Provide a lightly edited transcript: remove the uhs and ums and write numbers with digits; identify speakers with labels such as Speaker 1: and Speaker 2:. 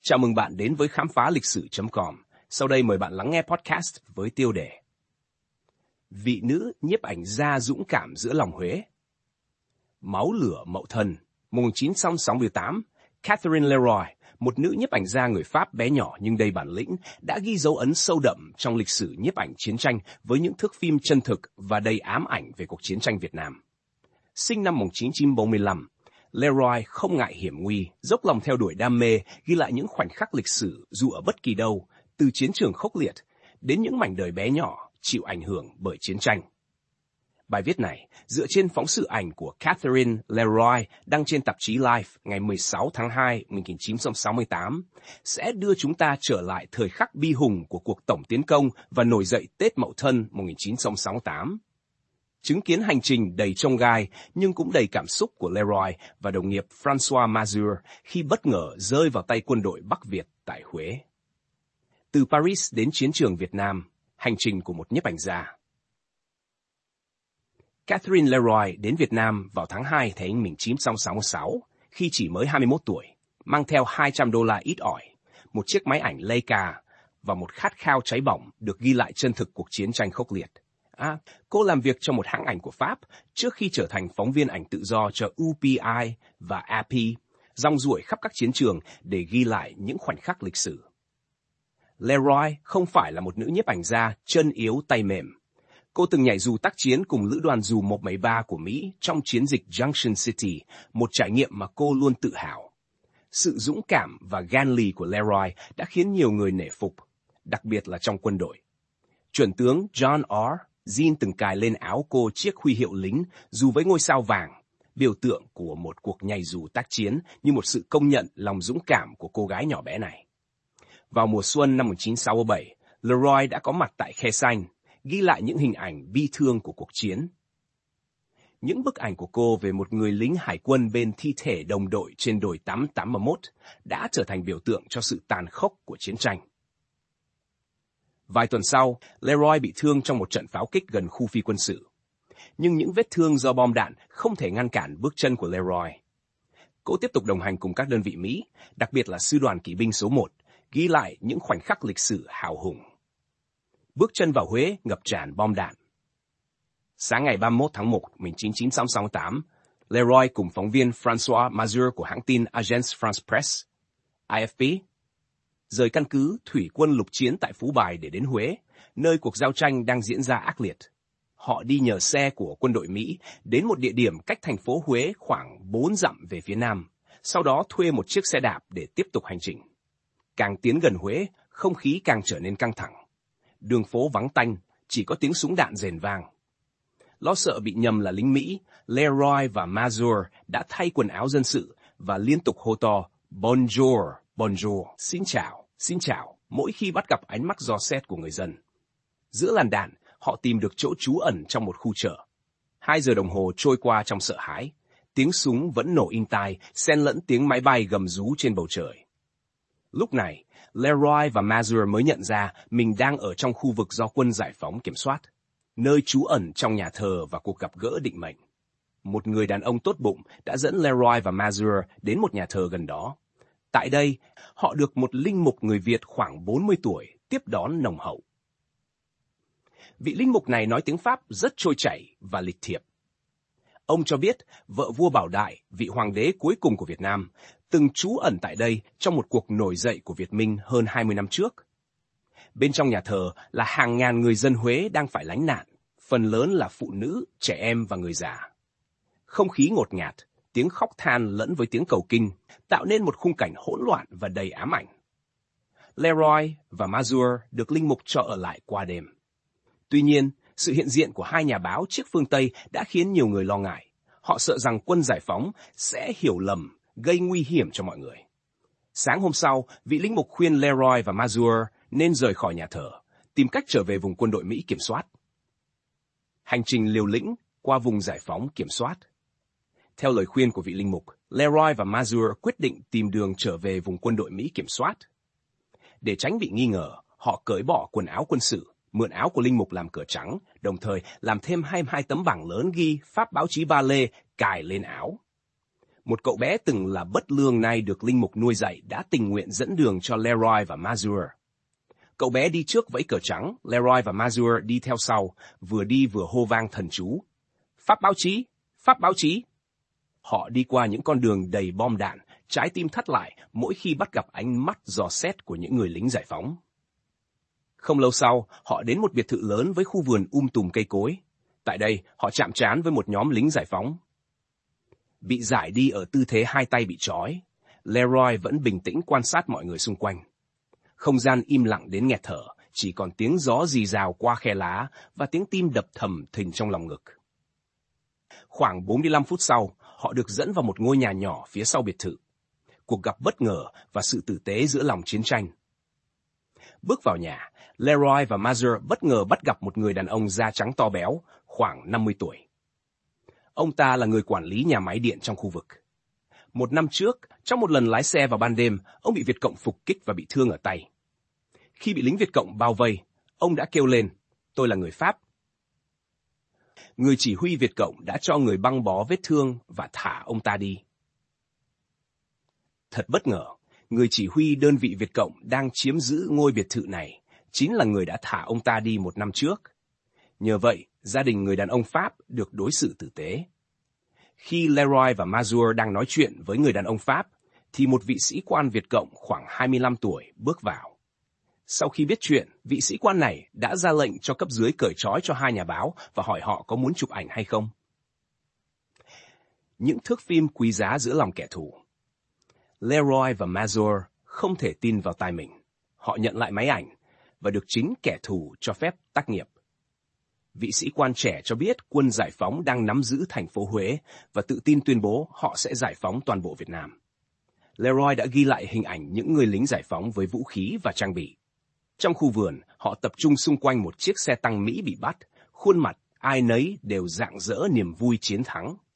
Speaker 1: Chào mừng bạn đến với khám phá lịch sử.com. Sau đây mời bạn lắng nghe podcast với tiêu đề Vị nữ nhiếp ảnh gia dũng cảm giữa lòng Huế. Máu lửa Mậu Thân, 1968, Catherine Leroy, một nữ nhiếp ảnh gia người Pháp bé nhỏ nhưng đầy bản lĩnh, đã ghi dấu ấn sâu đậm trong lịch sử nhiếp ảnh chiến tranh với những thước phim chân thực và đầy ám ảnh về cuộc chiến tranh Việt Nam. Sinh năm 1945, Leroy không ngại hiểm nguy, dốc lòng theo đuổi đam mê, ghi lại những khoảnh khắc lịch sử dù ở bất kỳ đâu, từ chiến trường khốc liệt đến những mảnh đời bé nhỏ chịu ảnh hưởng bởi chiến tranh. Bài viết này dựa trên phóng sự ảnh của Catherine Leroy đăng trên tạp chí Life ngày 16 tháng 2, 1968, sẽ đưa chúng ta trở lại thời khắc bi hùng của cuộc tổng tiến công và nổi dậy Tết Mậu Thân 1968. Chứng kiến hành trình đầy chông gai nhưng cũng đầy cảm xúc của Leroy và đồng nghiệp François Mazur khi bất ngờ rơi vào tay quân đội Bắc Việt tại Huế. Từ Paris đến chiến trường Việt Nam, hành trình của một nhiếp ảnh gia. Catherine Leroy đến Việt Nam vào tháng 2 tháng 1966 khi chỉ mới 21 tuổi, mang theo $200 ít ỏi, một chiếc máy ảnh Leica và một khát khao cháy bỏng được ghi lại chân thực cuộc chiến tranh khốc liệt. Cô làm việc trong một hãng ảnh của Pháp trước khi trở thành phóng viên ảnh tự do cho UPI và AP, rong ruổi khắp các chiến trường để ghi lại những khoảnh khắc lịch sử. Leroy không phải là một nữ nhiếp ảnh gia chân yếu tay mềm. Cô từng nhảy dù tác chiến cùng lữ đoàn dù 173 của Mỹ trong chiến dịch Junction City, một trải nghiệm mà cô luôn tự hào. Sự dũng cảm và gan lì của Leroy đã khiến nhiều người nể phục, đặc biệt là trong quân đội. Chuẩn tướng John R. Jean từng cài lên áo cô chiếc huy hiệu lính dù với ngôi sao vàng, biểu tượng của một cuộc nhảy dù tác chiến như một sự công nhận lòng dũng cảm của cô gái nhỏ bé này. Vào mùa xuân năm 1967, Leroy đã có mặt tại Khe Xanh, ghi lại những hình ảnh bi thương của cuộc chiến. Những bức ảnh của cô về một người lính hải quân bên thi thể đồng đội trên đồi 881 đã trở thành biểu tượng cho sự tàn khốc của chiến tranh. Vài tuần sau, Leroy bị thương trong một trận pháo kích gần khu phi quân sự. Nhưng những vết thương do bom đạn không thể ngăn cản bước chân của Leroy. Cô tiếp tục đồng hành cùng các đơn vị Mỹ, đặc biệt là Sư đoàn Kỵ binh số 1, ghi lại những khoảnh khắc lịch sử hào hùng. Bước chân vào Huế ngập tràn bom đạn. Sáng ngày 31 tháng 1, 1968, Leroy cùng phóng viên François Mazur của hãng tin Agence France Presse, AFP, rời căn cứ thủy quân lục chiến tại Phú Bài để đến Huế, nơi cuộc giao tranh đang diễn ra ác liệt. Họ đi nhờ xe của quân đội Mỹ đến một địa điểm cách thành phố Huế khoảng 4 dặm về phía nam, sau đó thuê một chiếc xe đạp để tiếp tục hành trình. Càng tiến gần Huế, không khí càng trở nên căng thẳng. Đường phố vắng tanh, chỉ có tiếng súng đạn rền vang. Lo sợ bị nhầm là lính Mỹ, Leroy và Mazur đã thay quần áo dân sự và liên tục hô to Bonjour, bonjour, xin chào, mỗi khi bắt gặp ánh mắt dò xét của người dân. Giữa làn đạn, họ tìm được chỗ trú ẩn trong một khu chợ. 2 giờ đồng hồ trôi qua trong sợ hãi, tiếng súng vẫn nổ inh tai, xen lẫn tiếng máy bay gầm rú trên bầu trời. Lúc này, Leroy và Mazur mới nhận ra mình đang ở trong khu vực do quân giải phóng kiểm soát, nơi trú ẩn trong nhà thờ và cuộc gặp gỡ định mệnh. Một người đàn ông tốt bụng đã dẫn Leroy và Mazur đến một nhà thờ gần đó. Tại đây, họ được một linh mục người Việt khoảng 40 tuổi tiếp đón nồng hậu. Vị linh mục này nói tiếng Pháp rất trôi chảy và lịch thiệp. Ông cho biết vợ vua Bảo Đại, vị hoàng đế cuối cùng của Việt Nam, từng trú ẩn tại đây trong một cuộc nổi dậy của Việt Minh hơn 20 năm trước. Bên trong nhà thờ là hàng ngàn người dân Huế đang phải lánh nạn, phần lớn là phụ nữ, trẻ em và người già. Không khí ngột ngạt, tiếng khóc than lẫn với tiếng cầu kinh, tạo nên một khung cảnh hỗn loạn và đầy ám ảnh. Leroy và Mazur được linh mục cho ở lại qua đêm. Tuy nhiên, sự hiện diện của 2 nhà báo chiếc phương Tây đã khiến nhiều người lo ngại. Họ sợ rằng quân giải phóng sẽ hiểu lầm, gây nguy hiểm cho mọi người. Sáng hôm sau, vị linh mục khuyên Leroy và Mazur nên rời khỏi nhà thờ, tìm cách trở về vùng quân đội Mỹ kiểm soát. Hành trình liều lĩnh qua vùng giải phóng kiểm soát. Theo lời khuyên của vị linh mục, Leroy và Mazur quyết định tìm đường trở về vùng quân đội Mỹ kiểm soát. Để tránh bị nghi ngờ, họ cởi bỏ quần áo quân sự, mượn áo của linh mục làm cờ trắng, đồng thời làm thêm 22 tấm bảng lớn ghi Pháp báo chí Ba Lê cài lên áo. Một cậu bé từng là bất lương nay được linh mục nuôi dạy đã tình nguyện dẫn đường cho Leroy và Mazur. Cậu bé đi trước vẫy cờ trắng, Leroy và Mazur đi theo sau, vừa đi vừa hô vang thần chú. Pháp báo chí! Pháp báo chí! Họ đi qua những con đường đầy bom đạn, trái tim thắt lại mỗi khi bắt gặp ánh mắt dò xét của những người lính giải phóng. Không lâu sau, họ đến một biệt thự lớn với khu vườn tùm cây cối. Tại đây, họ chạm trán với một nhóm lính giải phóng. Bị giải đi ở tư thế hai tay bị trói, Leroy vẫn bình tĩnh quan sát mọi người xung quanh. Không gian im lặng đến nghẹt thở, chỉ còn tiếng gió rì rào qua khe lá và tiếng tim đập thầm thình trong lòng ngực. Khoảng 45 phút sau, họ được dẫn vào một ngôi nhà nhỏ phía sau biệt thự. Cuộc gặp bất ngờ và sự tử tế giữa lòng chiến tranh. Bước vào nhà, Leroy và Mazur bất ngờ bắt gặp một người đàn ông da trắng to béo, khoảng 50 tuổi. Ông ta là người quản lý nhà máy điện trong khu vực. Một năm trước, trong một lần lái xe vào ban đêm, ông bị Việt Cộng phục kích và bị thương ở tay. Khi bị lính Việt Cộng bao vây, ông đã kêu lên, tôi là người Pháp. Người chỉ huy Việt Cộng đã cho người băng bó vết thương và thả ông ta đi. Thật bất ngờ, người chỉ huy đơn vị Việt Cộng đang chiếm giữ ngôi biệt thự này chính là người đã thả ông ta đi một năm trước. Nhờ vậy, gia đình người đàn ông Pháp được đối xử tử tế. Khi Leroy và Mazur đang nói chuyện với người đàn ông Pháp, thì một vị sĩ quan Việt Cộng khoảng 25 tuổi bước vào. Sau khi biết chuyện, vị sĩ quan này đã ra lệnh cho cấp dưới cởi trói cho hai nhà báo và hỏi họ có muốn chụp ảnh hay không. Những thước phim quý giá giữa lòng kẻ thù. Leroy và Mazur không thể tin vào tai mình. Họ nhận lại máy ảnh và được chính kẻ thù cho phép tác nghiệp. Vị sĩ quan trẻ cho biết quân giải phóng đang nắm giữ thành phố Huế và tự tin tuyên bố họ sẽ giải phóng toàn bộ Việt Nam. Leroy đã ghi lại hình ảnh những người lính giải phóng với vũ khí và trang bị. Trong khu vườn, họ tập trung xung quanh một chiếc xe tăng Mỹ bị bắt, khuôn mặt ai nấy đều rạng rỡ niềm vui chiến thắng.